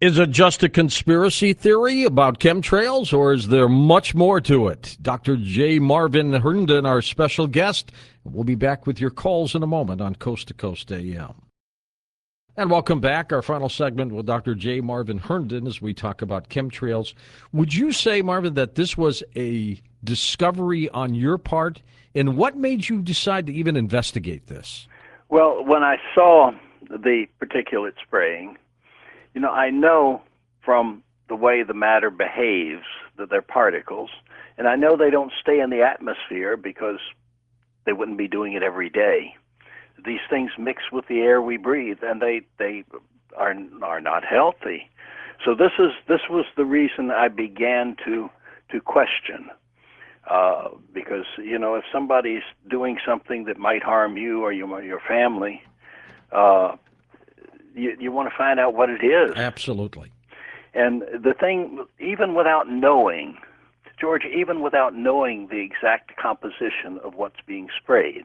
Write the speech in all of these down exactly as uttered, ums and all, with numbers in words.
Is it just a conspiracy theory about chemtrails, or is there much more to it? Doctor J. Marvin Herndon, our special guest. We'll be back with your calls in a moment on Coast to Coast A M. And welcome back. Our final segment with Doctor J. Marvin Herndon as we talk about chemtrails. Would you say, Marvin, that this was a discovery on your part? And what made you decide to even investigate this? Well, when I saw the particulate spraying, you know, I know from the way the matter behaves that they're particles, and I know they don't stay in the atmosphere because they wouldn't be doing it every day. These things mix with the air we breathe, and they they are are not healthy. So this is this was the reason I began to to question, uh, because you know if somebody's doing something that might harm you or your your family, uh, you you want to find out what it is. Absolutely. And the thing, even without knowing, George, even without knowing the exact composition of what's being sprayed,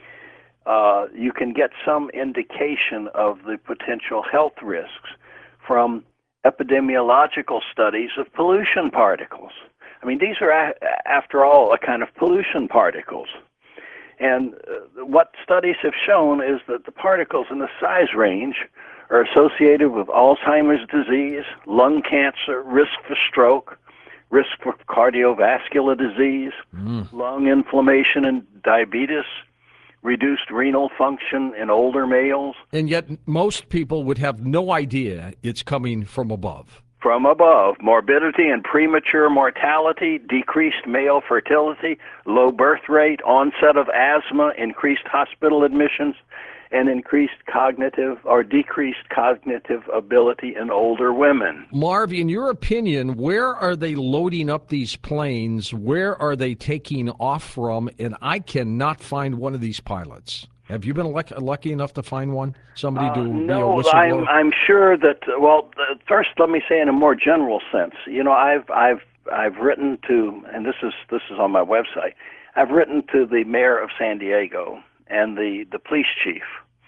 Uh, you can get some indication of the potential health risks from epidemiological studies of pollution particles. I mean, these are, a- after all, a kind of pollution particles. And uh, what studies have shown is that the particles in the size range are associated with Alzheimer's disease, lung cancer, risk for stroke, risk for cardiovascular disease, Mm. lung inflammation and diabetes, reduced renal function in older males. And yet most people would have no idea it's coming from above. From above, morbidity and premature mortality, decreased male fertility, low birth rate, onset of asthma, increased hospital admissions, and increased cognitive or decreased cognitive ability in older women. Marv, in your opinion, where are they loading up these planes? Where are they taking off from? And I cannot find one of these pilots. Have you been luck- lucky enough to find one? Somebody Uh, to be a no, whistleblower? I'm I'm sure that. Well, uh, first, let me say in a more general sense. You know, I've I've I've written to, and this is this is on my website. I've written to the mayor of San Diego and the the police chief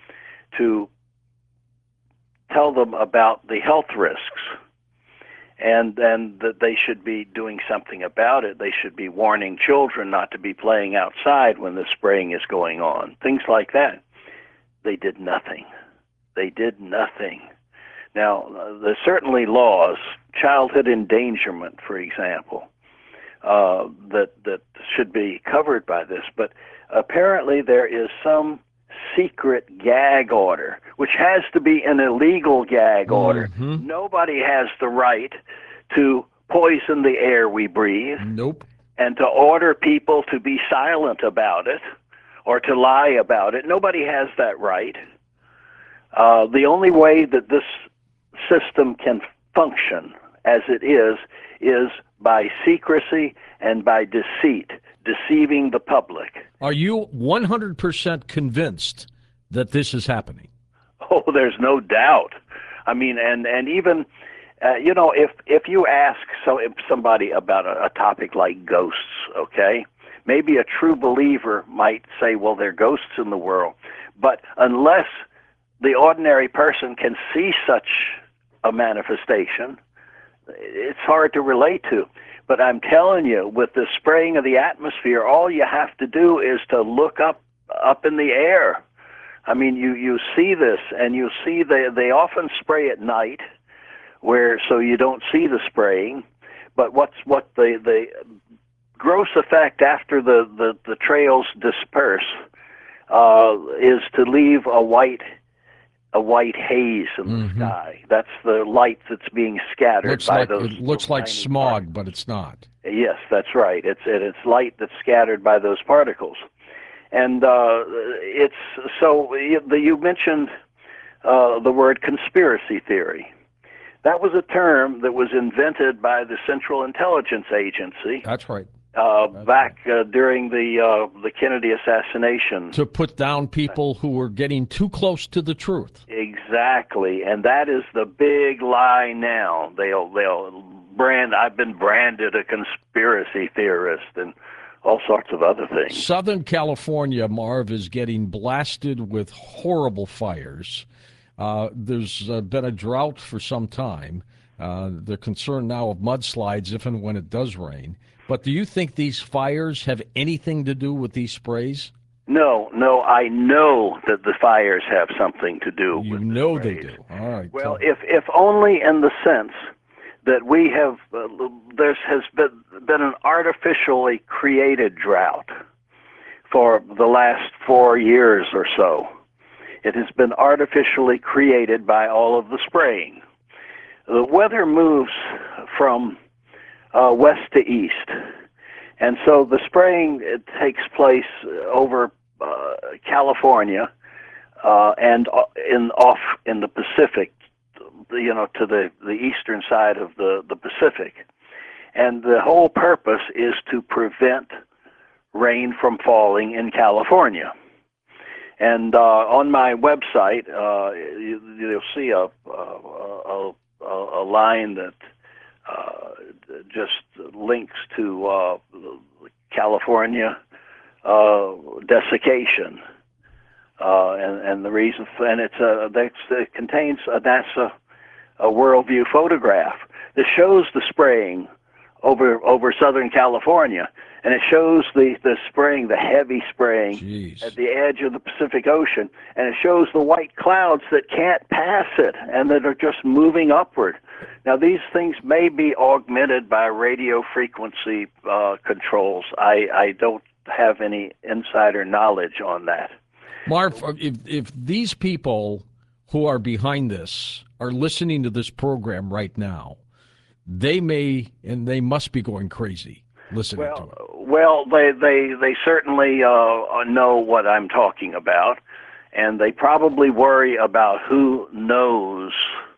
to tell them about the health risks, and then that they should be doing something about it. They should be warning children not to be playing outside when the spraying is going on, things like that. They did nothing. They did nothing. Now, uh, there's certainly laws, childhood endangerment, for example, uh, that, that should be covered by this, but apparently there is some secret gag order, which has to be an illegal gag order. Mhm. Nobody has the right to poison the air we breathe Nope. and to order people to be silent about it or to lie about it. Nobody has that right. Uh, the only way that this system can function as it is is by secrecy and by deceit, deceiving the public. Are you one hundred percent convinced that this is happening? Oh, there's no doubt. I mean, and and even, uh, you know, if if you ask so if somebody about a, a topic like ghosts, okay, maybe a true believer might say, well, there are ghosts in the world, but unless the ordinary person can see such a manifestation, it's hard to relate to. But I'm telling you, with the spraying of the atmosphere, all you have to do is to look up up in the air. I mean, you, you see this, and you see they they often spray at night, where so you don't see the spraying. But what's what the the gross effect after the the, the trails disperse uh, is to leave a white a white haze in the Mhm. sky. That's the light that's being scattered Looks by like those. it looks little like tiny smog, particles. but it's not. Yes, that's right. It's it, it's light that's scattered by those particles, and uh, it's so you, the, you mentioned uh, the word conspiracy theory. That was a term that was invented by the Central Intelligence Agency That's right. uh, That's back uh, during the uh, the Kennedy assassination. To put down people who were getting too close to the truth. Exactly, and that is the big lie now. They'll they'll brand. I've been branded a conspiracy theorist and all sorts of other things. Southern California, Marv, is getting blasted with horrible fires. Uh, there's uh, been a drought for some time. Uh, they're concerned now of mudslides if and when it does rain. But do you think these fires have anything to do with these sprays? No, no, I know that the fires have something to do You with know the they sprays. do. All right. Well, tell- if if only in the sense that we have uh, there has been been an artificially created drought for the last four years or so. It has been artificially created by all of the spraying. The weather moves from uh, west to east, and so the spraying it takes place over uh, California uh, and in off in the Pacific, you know, to the, the eastern side of the, the Pacific. And the whole purpose is to prevent rain from falling in California. And uh, on my website, uh, you, you'll see a, a, a, a line that uh, just links to uh, California uh, desiccation. Uh, and, and the reason, for, and it's a, it contains a NASA a worldview photograph that shows the spraying over over Southern California, and it shows the, the spraying, the heavy spraying Jeez. at the edge of the Pacific Ocean, and it shows the white clouds that can't pass it and that are just moving upward. Now, these things may be augmented by radio frequency uh, controls. I, I don't have any insider knowledge on that. Marv, if, if these people who are behind this are listening to this program right now, they may and they must be going crazy listening well, to it. Well, they they they certainly uh, know what I'm talking about, and they probably worry about who knows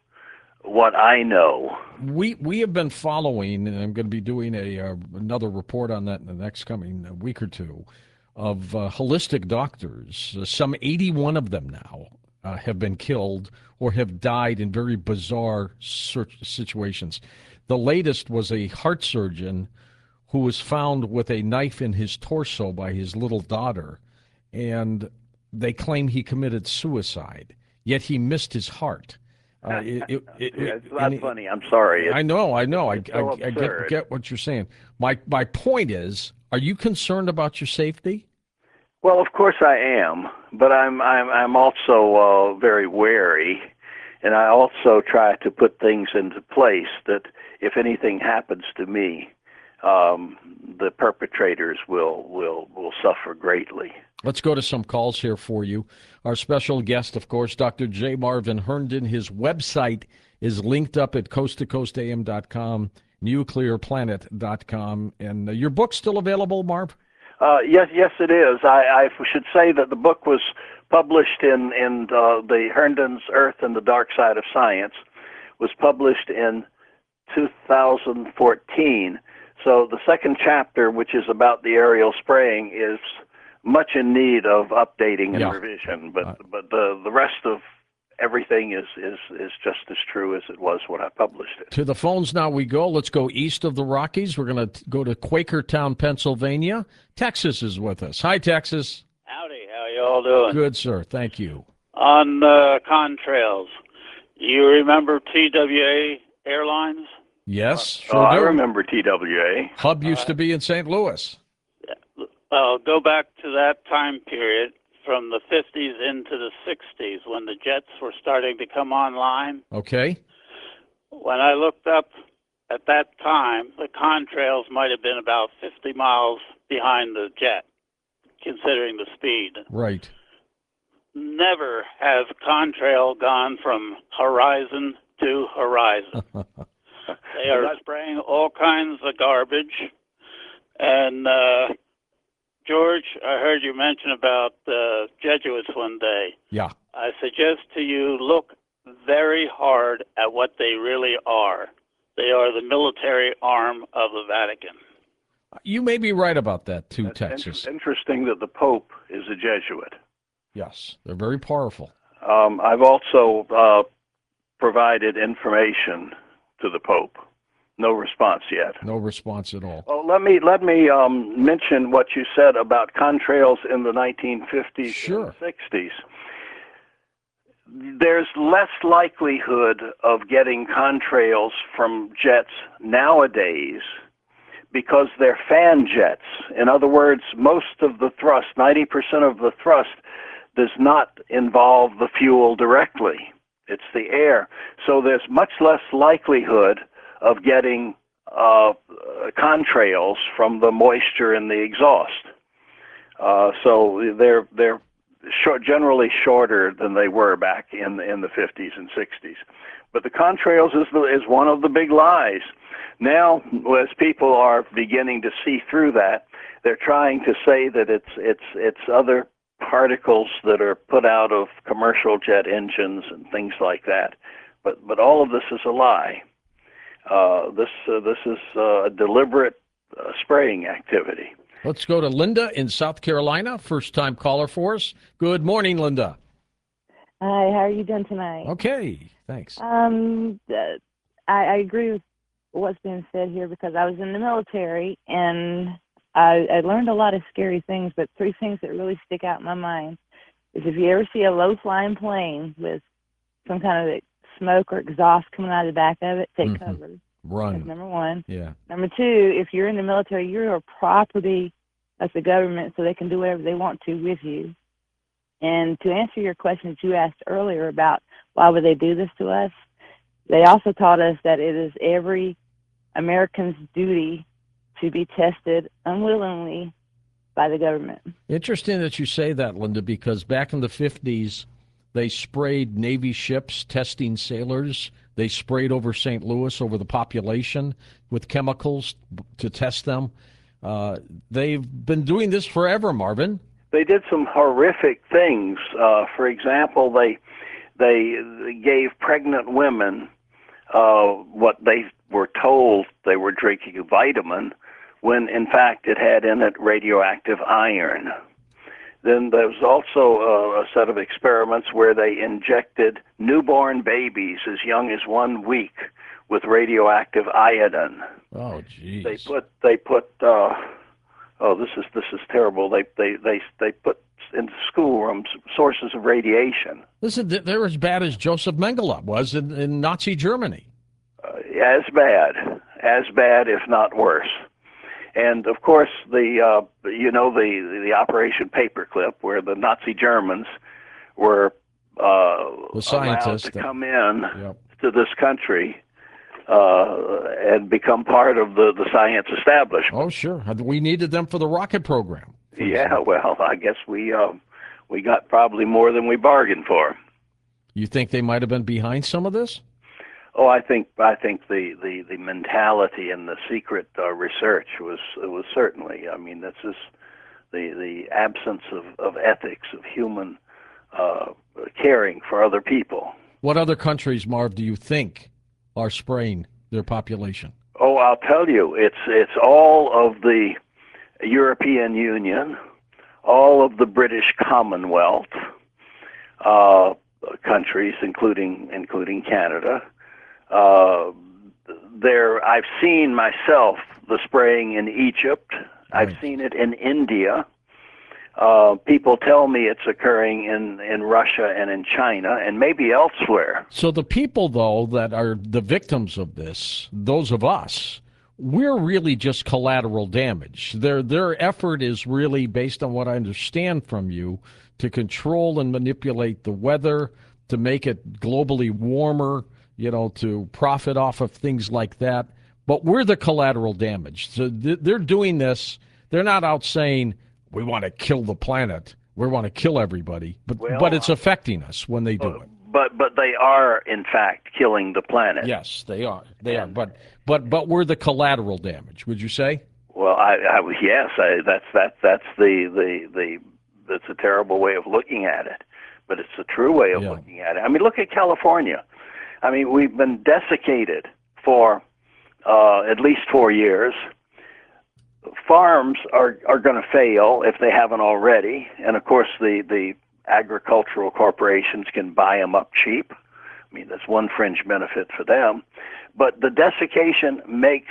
what I know. We we have been following, and I'm going to be doing a uh, another report on that in the next coming week or two, of uh, holistic doctors. Uh, some eighty-one of them now uh, have been killed or have died in very bizarre situations. The latest was a heart surgeon who was found with a knife in his torso by his little daughter, and they claim he committed suicide, yet he missed his heart. Uh, it, it, it, yeah, it's not funny. I'm sorry. It's, I know, I know. I, so I, I get, get what you're saying. My my point is, are you concerned about your safety? Well, of course I am, but I'm I'm I'm also uh, very wary, and I also try to put things into place that if anything happens to me, um, the perpetrators will will will suffer greatly. Let's go to some calls here for you. Our special guest, of course, Doctor J. Marvin Herndon. His website is linked up at coast to coast a m dot com, nuclear planet dot com. And uh, your book's still available, Marv? Uh, yes, yes, it is. I, I should say that the book was published in, in uh, the Herndon's Earth and the Dark Side of Science, was published in two thousand fourteen. So the second chapter, which is about the aerial spraying, is much in need of updating and yeah. revision. But uh, but the the rest of everything is, is, is just as true as it was when I published it. To the phones now we go. Let's go east of the Rockies. We're going to go to Quakertown, Pennsylvania. Texas is with us. Hi, Texas. Howdy. How you all doing? Good, sir. Thank you. On uh, contrails, you remember T W A Airlines? Yes, sure Oh, I do. remember T W A. Hub used to be in Saint Louis. Well, go back to that time period from the fifties into the sixties when the jets were starting to come online. Okay. When I looked up at that time, the contrails might have been about fifty miles behind the jet, considering the speed. Right. Never has contrail gone from horizon to horizon. They are spraying all kinds of garbage. And, uh, George, I heard you mention about uh, Jesuits one day. Yeah. I suggest to you look very hard at what they really are. They are the military arm of the Vatican. You may be right about that, too, That's Texas. in- interesting that the Pope is a Jesuit. Yes, they're very powerful. Um, I've also uh, provided information to the Pope. No response yet. No response at all. Oh, let me let me um, mention what you said about contrails in the nineteen fifties Sure. and sixties. there's less likelihood of getting contrails from jets nowadays because they're fan jets. In other words, most of the thrust, ninety percent of the thrust, does not involve the fuel directly. It's the air. So there's much less likelihood of getting uh, contrails from the moisture in the exhaust. Uh, so they're they're short, generally shorter than they were back in in the fifties and sixties. But the contrails is the, is one of the big lies. Now, as people are beginning to see through that, they're trying to say that it's it's it's other particles that are put out of commercial jet engines and things like that. But but all of this is a lie. Uh, this uh, this is uh, a deliberate uh, spraying activity. Let's go to Linda in South Carolina, first-time caller for us. Good morning, Linda. Hi, how are you doing tonight? Okay, thanks. Um, uh, I, I agree with what's being said here because I was in the military and I, I learned a lot of scary things, but three things that really stick out in my mind is if you ever see a low-flying plane with some kind of smoke or exhaust coming out of the back of it, take Mm-hmm. cover. Run. That's number one. Yeah. Number two, if you're in the military, you're a property of the government, so they can do whatever they want to with you. And to answer your question that you asked earlier about why would they do this to us, they also taught us that it is every American's duty to be tested unwillingly by the government. Interesting that you say that, Linda, because back in the fifties, they sprayed Navy ships testing sailors. They sprayed over Saint Louis, over the population, with chemicals to test them. Uh, they've been doing this forever, Marvin. They did some horrific things. Uh, for example, they they gave pregnant women uh, what they were told they were drinking a vitamin, when in fact it had in it radioactive iron. Then there was also uh, a set of experiments where they injected newborn babies as young as one week with radioactive iodine. Oh, geez. They put they put uh, oh this is this is terrible. They they they they put into schoolrooms sources of radiation. Listen, they're as bad as Joseph Mengele was in, in Nazi Germany. Uh, as bad, as bad, if not worse. And of course, the uh, you know the the Operation Paperclip, where the Nazi Germans were uh, The scientists allowed to that- come in Yep. to this country uh, and become part of the, the science establishment. Oh, sure. We needed them for the rocket program. for Yeah, example. well, I guess we uh, we got probably more than we bargained for. You think they might have been behind some of this? Oh, I think I think the, the, the mentality and the secret uh, research was was certainly. I mean, this is the the absence of, of ethics, of human uh, caring for other people. What other countries, Marv, do you think are spraying their population? Oh, I'll tell you, it's it's all of the European Union, all of the British Commonwealth uh, countries, including including Canada. Uh, there, I've seen myself the spraying in Egypt. I've Right. seen it in India. Uh, people tell me it's occurring in, in Russia and in China and maybe elsewhere. So the people, though, that are the victims of this, those of us, we're really just collateral damage. Their their effort is really, based on what I understand from you, to control and manipulate the weather, to make it globally warmer, you know, to profit off of things like that. But we're the collateral damage. So th- they're doing this. They're not out saying, we want to kill the planet. We want to kill everybody. But Well, but it's affecting us when they do it. But but they are in fact killing the planet. Yes, they are. They are. But but but we're the collateral damage. Would you say? Well, I, I yes, I, that's that that's the the the that's a terrible way of looking at it, but it's a true way of Yeah. looking at it. I mean, look at California. I mean, we've been desiccated for uh, at least four years. Farms are are going to fail if they haven't already, and of course, the the agricultural corporations can buy them up cheap. I mean, that's one fringe benefit for them. But the desiccation makes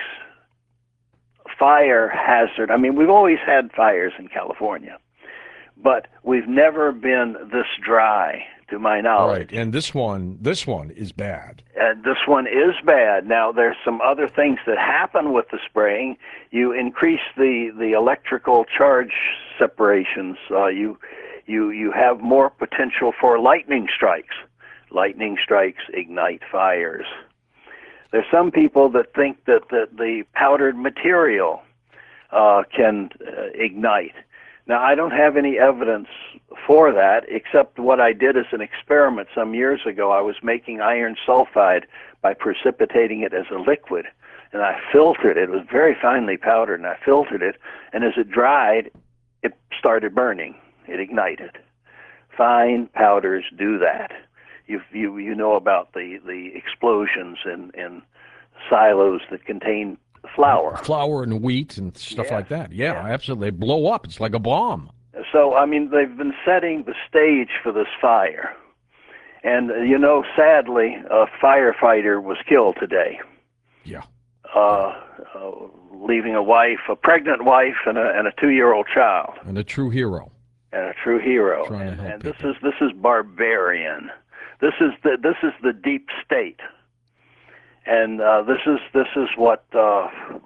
fire hazard. I mean, we've always had fires in California, but we've never been this dry to my knowledge. Right, and this one, this one is bad. And this one is bad. Now, there's some other things that happen with the spraying. You increase the, the electrical charge separations. Uh, you, you, you have more potential for lightning strikes. Lightning strikes ignite fires. There's some people that think that the, the powdered material uh, can uh, ignite. Now, I don't have any evidence for that, except what I did as an experiment some years ago. I was making iron sulfide by precipitating it as a liquid, and I filtered it. It was very finely powdered, and I filtered it, and as it dried, it started burning. It ignited. Fine powders do that. You you you know about the, the explosions in, in silos that contain flour. Flour and wheat and stuff Yeah. like that. Yeah, Yeah. absolutely. They blow up. It's like a bomb. So, I mean, they've been setting the stage for this fire. And, uh, you know, sadly, a firefighter was killed today, Yeah. uh, uh, leaving a wife, a pregnant wife, and a, and a two-year-old child, And a true hero. and a true hero. Trying to And, help and this people. is this is barbarian. This is the this is the deep state, and uh, this is this is what uh,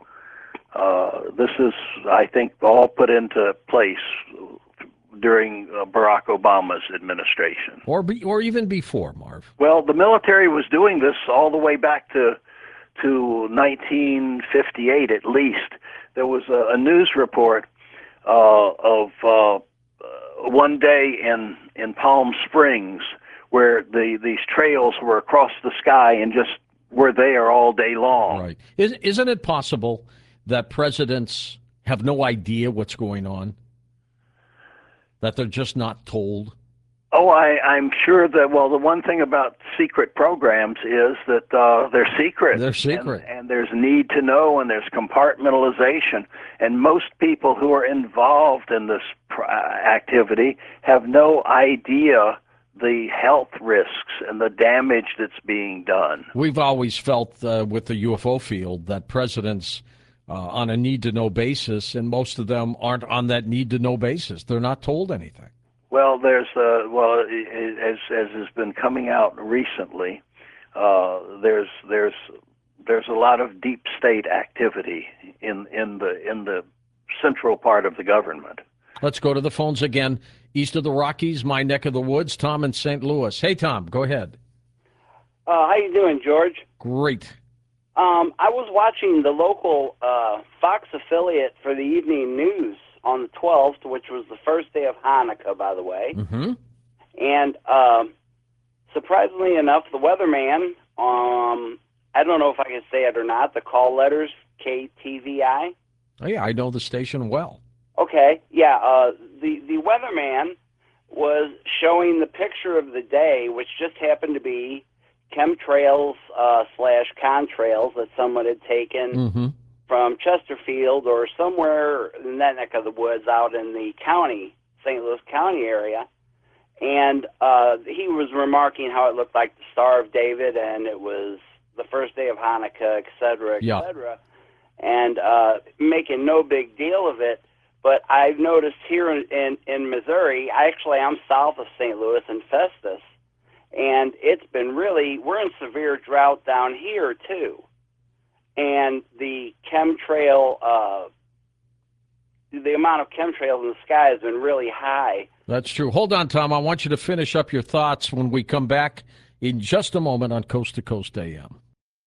uh, this is. I think all put into place during uh, Barack Obama's administration. Or be, or even before, Marv. Well, the military was doing this all the way back to to nineteen fifty-eight, at least. There was a, a news report uh, of uh, one day in in Palm Springs where the these trails were across the sky and just were there all day long. Right. Is, isn't it possible that presidents have no idea what's going on? That they're just not told? Oh, I, I'm sure that, well, the one thing about secret programs is that uh, they're secret. They're secret. And, and there's need to know, and there's compartmentalization. And most people who are involved in this pr- activity have no idea the health risks and the damage that's being done. We've always felt uh, with the U F O field that presidents uh, on a need-to-know basis, and most of them aren't on that need-to-know basis. They're not told anything. Well, there's uh, well, as as has been coming out recently, uh, there's there's there's a lot of deep state activity in in the in the central part of the government. Let's go to the phones again. East of the Rockies, my neck of the woods. Tom in Saint Louis. Hey, Tom, go ahead. Uh, how you doing, George? Great. Um, I was watching the local uh, Fox affiliate for the evening news on the twelfth, which was the first day of Hanukkah, by the way. Mm-hmm. And um, surprisingly enough, the weatherman, um, I don't know if I can say it or not, the call letters, K T V I. Oh, yeah, I know the station well. Okay, yeah, uh, the, the weatherman was showing the picture of the day, which just happened to be chemtrails uh, slash contrails that someone had taken Mm-hmm. from Chesterfield or somewhere in that neck of the woods out in the county, Saint Louis County area. And uh, he was remarking how it looked like the Star of David and it was the first day of Hanukkah, et cetera, et Yeah. cetera, and uh, making no big deal of it. But I've noticed here in, in, in Missouri, I actually am south of Saint Louis in Festus, and it's been really, we're in severe drought down here too. And the chemtrail, uh, the amount of chemtrails in the sky has been really high. That's true. Hold on, Tom. I want you to finish up your thoughts when we come back in just a moment on Coast to Coast A M.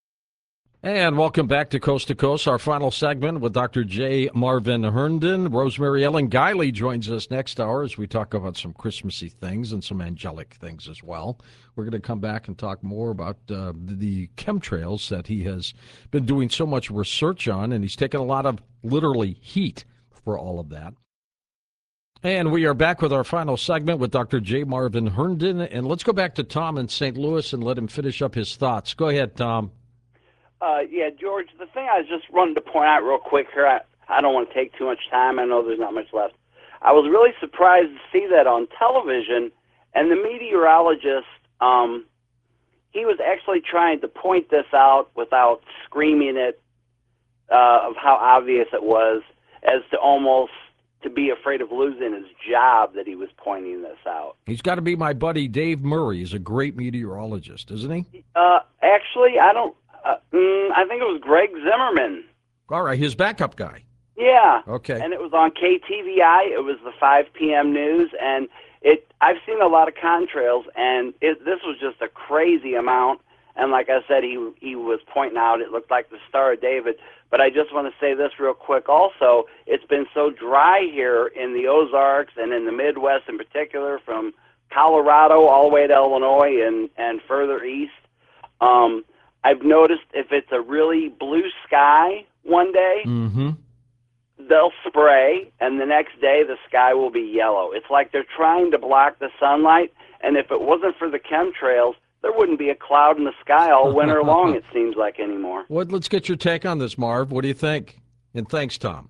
And welcome back to Coast to Coast, our final segment with Doctor J. Marvin Herndon. Rosemary Ellen Guiley joins us next hour as we talk about some Christmassy things and some angelic things as well. We're going to come back and talk more about uh, the chemtrails that he has been doing so much research on, and he's taken a lot of, literally, heat for all of that. And we are back with our final segment with Doctor J. Marvin Herndon. And let's go back to Tom in Saint Louis and let him finish up his thoughts. Go ahead, Tom. Uh, yeah, George, the thing I just wanted to point out real quick here, I, I don't want to take too much time. I know there's not much left. I was really surprised to see that on television, and the meteorologist, um, he was actually trying to point this out without screaming it uh, of how obvious it was, as to almost to be afraid of losing his job that he was pointing this out. He's got to be my buddy Dave Murray. He's a great meteorologist, isn't he? Uh, actually, I don't. Uh, mm, I think it was Greg Zimmerman. All right, his backup guy. Yeah. Okay. And it was on K T V I. It was the five p.m. news, and it. I've seen a lot of contrails, and it, this was just a crazy amount. And like I said, he he was pointing out it looked like the Star of David. But I just want to say this real quick. Also, it's been so dry here in the Ozarks and in the Midwest, in particular, from Colorado all the way to Illinois and and further east. Um, I've noticed if it's a really blue sky one day, Mm-hmm. they'll spray, and the next day the sky will be yellow. It's like they're trying to block the sunlight, and if it wasn't for the chemtrails, there wouldn't be a cloud in the sky all winter long, it seems like, anymore. Well, let's get your take on this, Marv. What do you think? And thanks, Tom.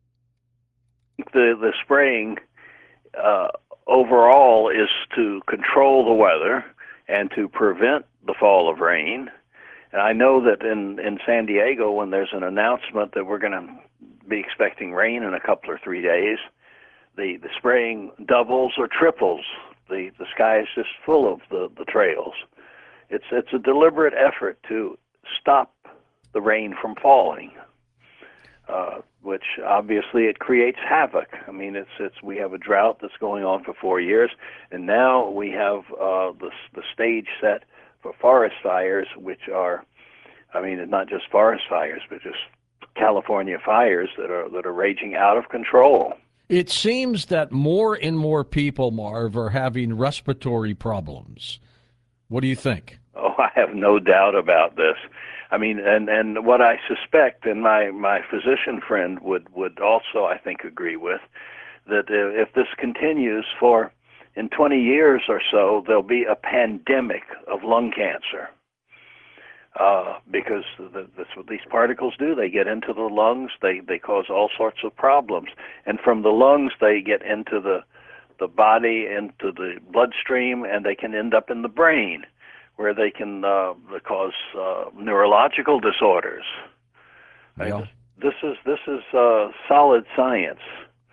The, the spraying uh, overall is to control the weather and to prevent the fall of rain. And I know that in, in San Diego, when there's an announcement that we're going to be expecting rain in a couple or three days, the, the spraying doubles or triples. The, the sky is just full of the, the trails. It's, it's a deliberate effort to stop the rain from falling, uh, which obviously it creates havoc. I mean, it's, it's, we have a drought that's going on for four years, and now we have uh, the, the stage set for forest fires, which are, I mean, not just forest fires, but just California fires that are that are raging out of control. It seems that more and more people, Marv, are having respiratory problems. What do you think? Oh, I have no doubt about this. I mean, and, and what I suspect, and my, my physician friend would, would also, I think, agree with, that if this continues for in twenty years or so, there'll be a pandemic of lung cancer. Uh, because the, that's what these particles do. They get into the lungs, they, they cause all sorts of problems. And from the lungs, they get into the, the body, into the bloodstream, and they can end up in the brain, where they can uh, cause uh, neurological disorders. Yeah. I, this is, this is uh, solid science.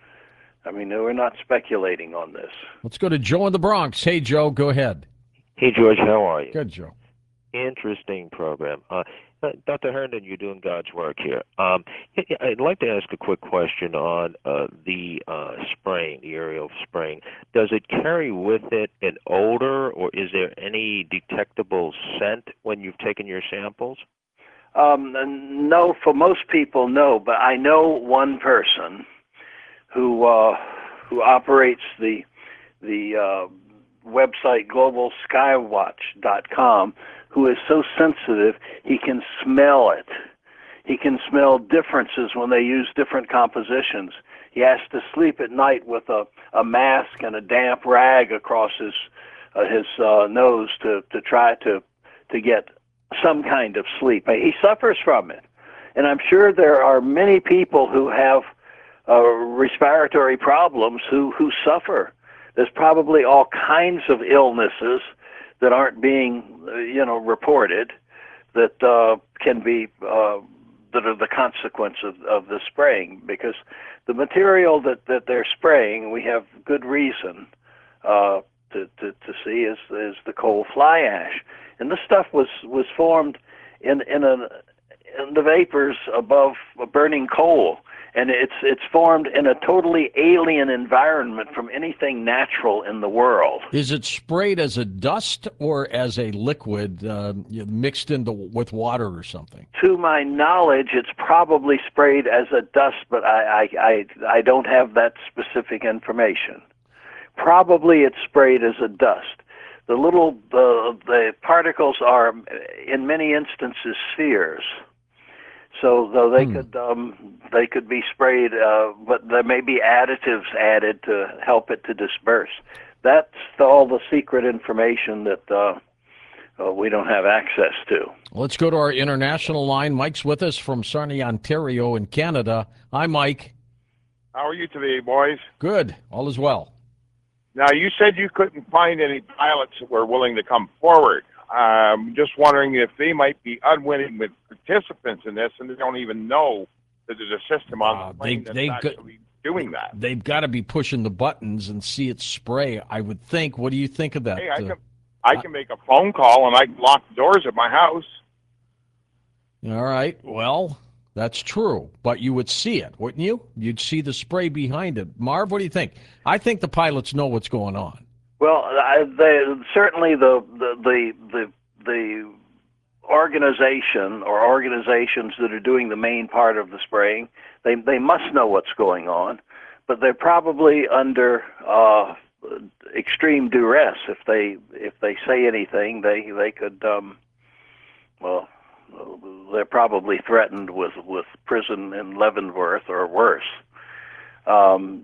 I mean, we're not speculating on this. Let's go to Joe in the Bronx. Hey, Joe, go ahead. Hey, George, how are you? Good, Joe. Interesting program. Uh, Doctor Herndon, you're doing God's work here. Um, I'd like to ask a quick question on uh, the uh, spraying, the aerial spraying. Does it carry with it an odor, or is there any detectable scent when you've taken your samples? Um, no, for most people, no. But I know one person who uh, who operates the the uh, website global skywatch dot com, who is so sensitive he can smell it. He can smell differences when they use different compositions. He has to sleep at night with a, a mask and a damp rag across his uh, his uh, nose to, to try to to get some kind of sleep. He suffers from it. And I'm sure there are many people who have uh, respiratory problems who, who suffer. There's probably all kinds of illnesses that aren't being, uh, you know, reported that uh, can be, uh, that are the consequence of, of the spraying, because the material that, that they're spraying, we have good reason uh, to, to, to see, is, is the coal fly ash. And this stuff was, was formed in, in, a, in the vapors above burning coal. And it's it's formed in a totally alien environment from anything natural in the world. Is it sprayed as a dust or as a liquid uh, mixed into with water or something? To my knowledge, it's probably sprayed as a dust, but I I, I, I don't have that specific information. Probably it's sprayed as a dust. The little the the particles are, in many instances, spheres. So though they hmm. could um, they could be sprayed, uh, but there may be additives added to help it to disperse. That's the, all the secret information that uh, uh, we don't have access to. Let's go to our international line. Mike's with us from Sarnia, Ontario, in Canada. Hi, Mike. How are you today, boys? Good. All is well. Now, you said you couldn't find any pilots that were willing to come forward. I'm um, just wondering if they might be unwilling with participants in this, and they don't even know that there's a system on uh, the plane they, that's they actually could, doing that. They've got to be pushing the buttons and see it spray, I would think. What do you think of that? Hey, I Uh, can, I can make a phone call and I can lock the doors at my house. all right. Well, that's true. But you would see it, wouldn't you? You'd see the spray behind it. Marv, what do you think? I think the pilots know what's going on. Well, I, they, certainly the the the the, the organization or organizations that are doing the main part of the spraying, they they must know what's going on, but they're probably under uh, extreme duress. If they if they say anything, they they could um, well, they're probably threatened with with prison in Leavenworth or worse. Um,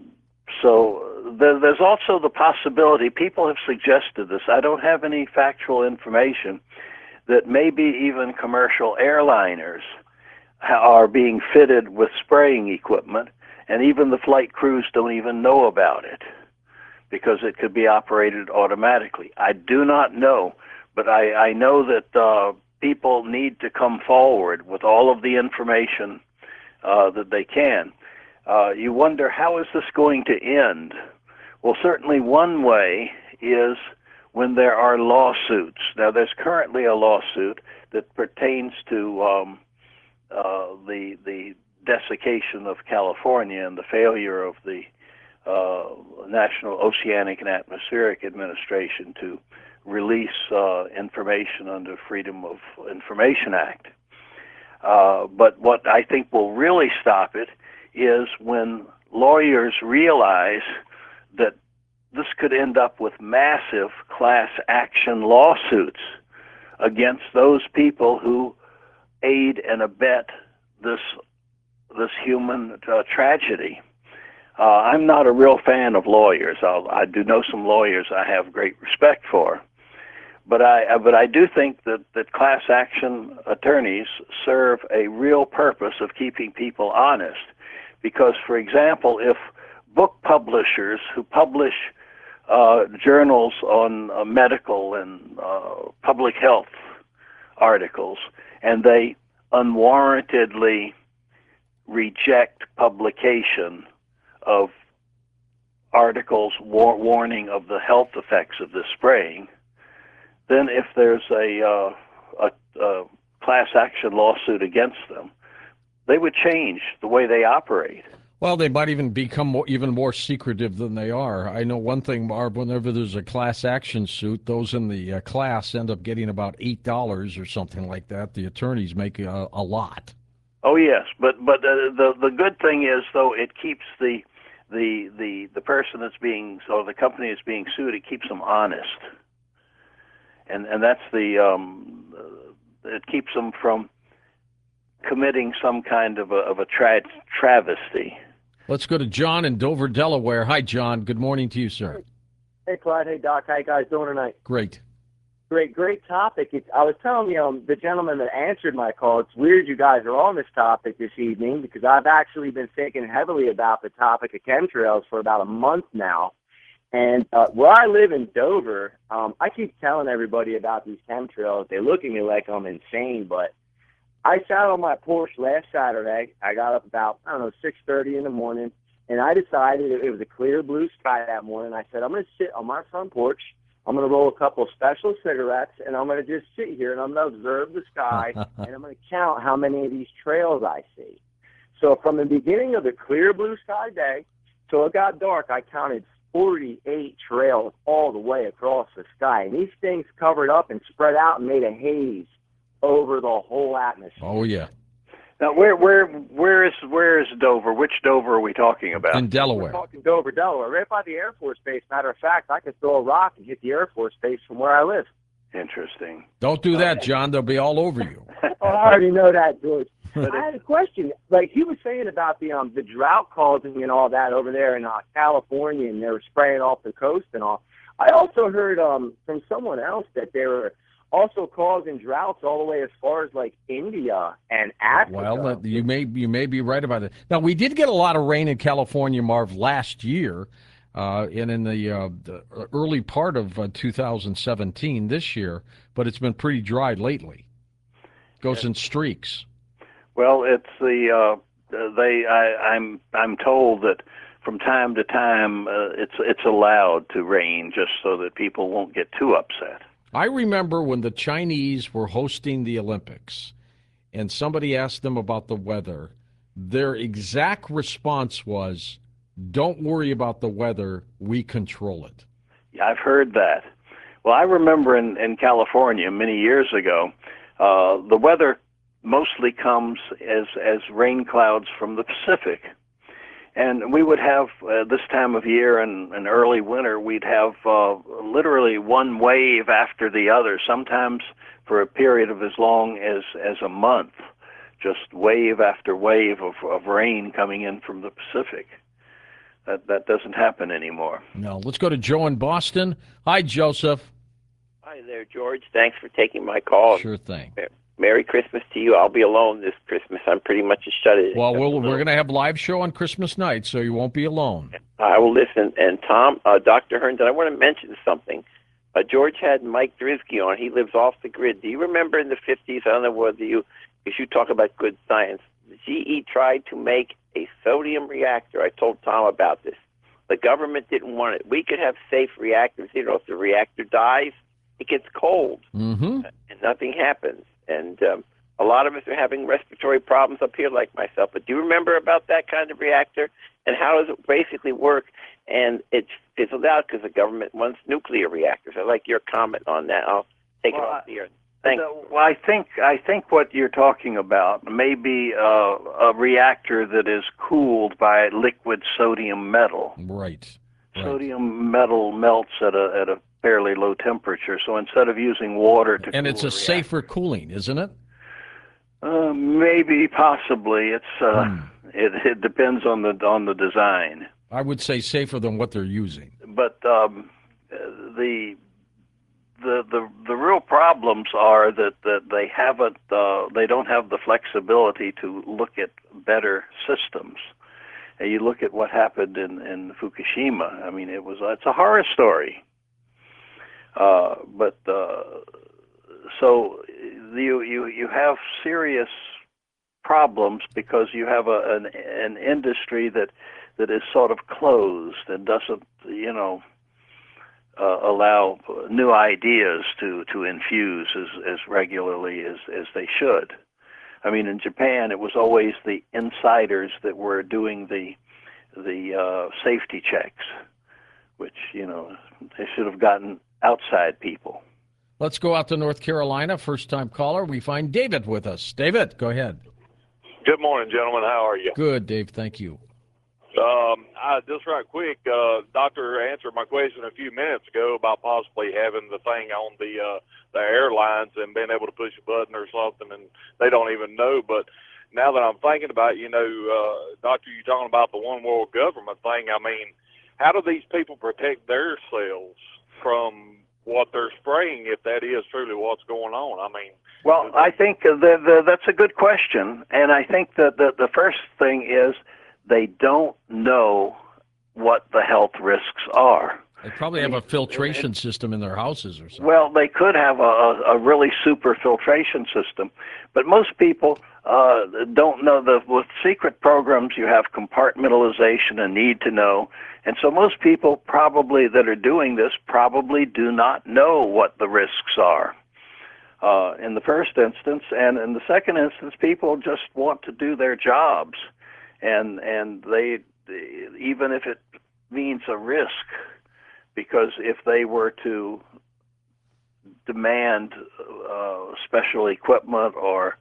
So there, there's also the possibility, people have suggested this, I don't have any factual information, that maybe even commercial airliners are being fitted with spraying equipment, and even the flight crews don't even know about it because it could be operated automatically. I do not know, but I, I know that uh, people need to come forward with all of the information uh, that they can. Uh, you wonder, how is this going to end? Well, certainly one way is when there are lawsuits. Now, there's currently a lawsuit that pertains to um, uh, the the desiccation of California and the failure of the uh, National Oceanic and Atmospheric Administration to release uh, information under Freedom of Information Act. Uh, but what I think will really stop it is when lawyers realize that this could end up with massive class action lawsuits against those people who aid and abet this this human uh, tragedy. Uh, I'm not a real fan of lawyers. I'll, I do know some lawyers I have great respect for, but I but I do think that, that class action attorneys serve a real purpose of keeping people honest. Because, for example, if book publishers who publish uh, journals on uh, medical and uh, public health articles, and they unwarrantedly reject publication of articles war- warning of the health effects of this spraying, then if there's a, uh, a, a class action lawsuit against them, they would change the way they operate. Well, they might even become more, even more secretive than they are. I know one thing, Marv, whenever there's a class action suit, those in the uh, class end up getting about eight dollars or something like that. The attorneys make a, a lot. Oh, yes, but but uh, the the good thing is, though, it keeps the the the the person that's being, or the company that's being sued, it keeps them honest. And and that's the, um, uh, it keeps them from committing some kind of a, of a tra- travesty. Let's go to John in Dover, Delaware. Hi, John. Good morning to you, sir. Hey, Clyde. Hey, Doc. How you guys doing tonight? Great. Great, great topic. It's, I was telling you, um, the gentleman that answered my call, it's weird you guys are on this topic this evening because I've actually been thinking heavily about the topic of chemtrails for about a month now. And uh, where I live in Dover, um, I keep telling everybody about these chemtrails. They look at me like I'm insane, but I sat on my porch last Saturday. I got up about, I don't know, six thirty in the morning, and I decided it was a clear blue sky that morning. I said, I'm going to sit on my front porch. I'm going to roll a couple of special cigarettes, and I'm going to just sit here, and I'm going to observe the sky, and I'm going to count how many of these trails I see. So from the beginning of the clear blue sky day till it got dark, I counted forty-eight trails all the way across the sky. And these things covered up and spread out and made a haze over the whole atmosphere. Oh, yeah. Now, where where where is where is Dover? Which Dover are we talking about? In Delaware. We're talking Dover, Delaware, right by the Air Force Base. Matter of fact, I could throw a rock and hit the Air Force Base from where I live. Interesting. Don't do that, John. They'll be all over you. Oh, I already know that, George. But I had a question. Like he was saying about the um the drought causing and all that over there in uh, California, and they were spraying off the coast and all. I also heard um from someone else that they were also causing droughts all the way as far as like India and Africa. Well, uh, you may you may be right about it. Now, we did get a lot of rain in California, Marv, last year, uh, and in the, uh, the early part of uh, two thousand seventeen this year, but it's been pretty dry lately. Goes in streaks. Well, it's the uh, they. I, I'm I'm told that from time to time, uh, it's it's allowed to rain just so that people won't get too upset. I remember when the Chinese were hosting the Olympics and somebody asked them about the weather, their exact response was, "Don't worry about the weather, we control it." Yeah, I've heard that. Well, I remember in, in California many years ago, uh, the weather mostly comes as, as rain clouds from the Pacific. And we would have, uh, this time of year in, in early winter, we'd have uh, literally one wave after the other, sometimes for a period of as long as, as a month, just wave after wave of, of rain coming in from the Pacific. That, that doesn't happen anymore. No, let's go to Joe in Boston. Hi, Joseph. Hi there, George. Thanks for taking my call. Sure thing. Merry Christmas to you. I'll be alone this Christmas. I'm pretty much a shut-in. Well, we'll we're going to have live show on Christmas night, so you won't be alone. I will listen. And Tom, uh, Doctor Herndon, I want to mention something. Uh, George had Mike Drisky on. He lives off the grid. Do you remember in the fifties, I don't know whether you, because you talk about good science, G E tried to make a sodium reactor. I told Tom about this. The government didn't want it. We could have safe reactors. You know, if the reactor dies, it gets cold, mm-hmm. and nothing happens. And um, a lot of us are having respiratory problems up here like myself. But do you remember about that kind of reactor? And how does it basically work? And it's fizzled out because the government wants nuclear reactors. I'd like your comment on that. I'll take well, it off the air. Thanks. Well, I think I think what you're talking about may be uh, a reactor that is cooled by liquid sodium metal. Right. right. Sodium metal melts at a at a fairly low temperature, so instead of using water to and cool it's a, a safer cooling, isn't it? Uh, maybe, possibly. It's uh, hmm. it, it depends on the on the design. I would say safer than what they're using. But um, the the the the real problems are that, that they haven't uh, they don't have the flexibility to look at better systems. And you look at what happened in, in Fukushima. I mean, it was it's a horror story. Uh, but uh, so you you you have serious problems because you have a an, an industry that that is sort of closed and doesn't you know uh, allow new ideas to to infuse as as regularly as as they should. I mean, in Japan, it was always the insiders that were doing the the uh, safety checks, which you know they should have gotten outside people. Let's go out to North Carolina. First-time caller. We find David with us. David, go ahead. Good morning, gentlemen. How are you? Good, Dave. Thank you. Um, I, just right quick, uh, doctor answered my question a few minutes ago about possibly having the thing on the uh, the airlines and being able to push a button or something, and they don't even know. But now that I'm thinking about it, you know, uh, doctor, you're talking about the one world government thing. I mean, how do these people protect their selves from what they're spraying, if that is truly what's going on? I mean, well, I think the, the, that's a good question, and I think that the, the first thing is they don't know what the health risks are. They probably have a filtration system in their houses or something. Well, they could have a, a really super filtration system, but most people uh, don't know that with secret programs you have compartmentalization and need to know, and so most people probably that are doing this probably do not know what the risks are uh, in the first instance, and in the second instance, people just want to do their jobs, and and they even if it means a risk. Because if they were to demand uh, special equipment or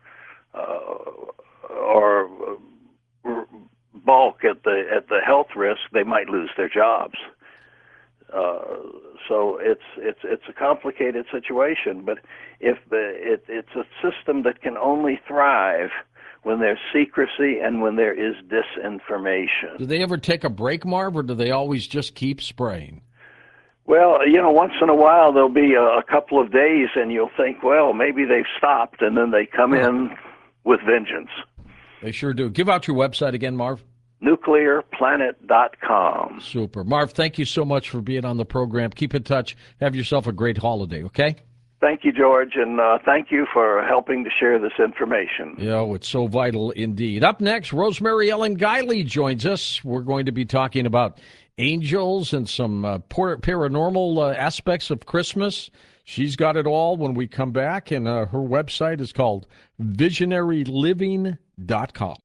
uh, or uh, balk at the at the health risk, they might lose their jobs. Uh, so it's it's it's a complicated situation. But if the it, it's a system that can only thrive when there's secrecy and when there is disinformation. Do they ever take a break, Marv, or do they always just keep spraying? Well, you know, once in a while there'll be a, a couple of days and you'll think, well, maybe they've stopped, and then they come in with vengeance. They sure do. Give out your website again, Marv. nuclear planet dot com. Super. Marv, thank you so much for being on the program. Keep in touch. Have yourself a great holiday, okay? Thank you, George, and uh, thank you for helping to share this information. Yeah, oh, it's so vital indeed. Up next, Rosemary Ellen Guiley joins us. We're going to be talking about angels and some uh, paranormal uh, aspects of Christmas. She's got it all when we come back, and uh, her website is called visionary living dot com.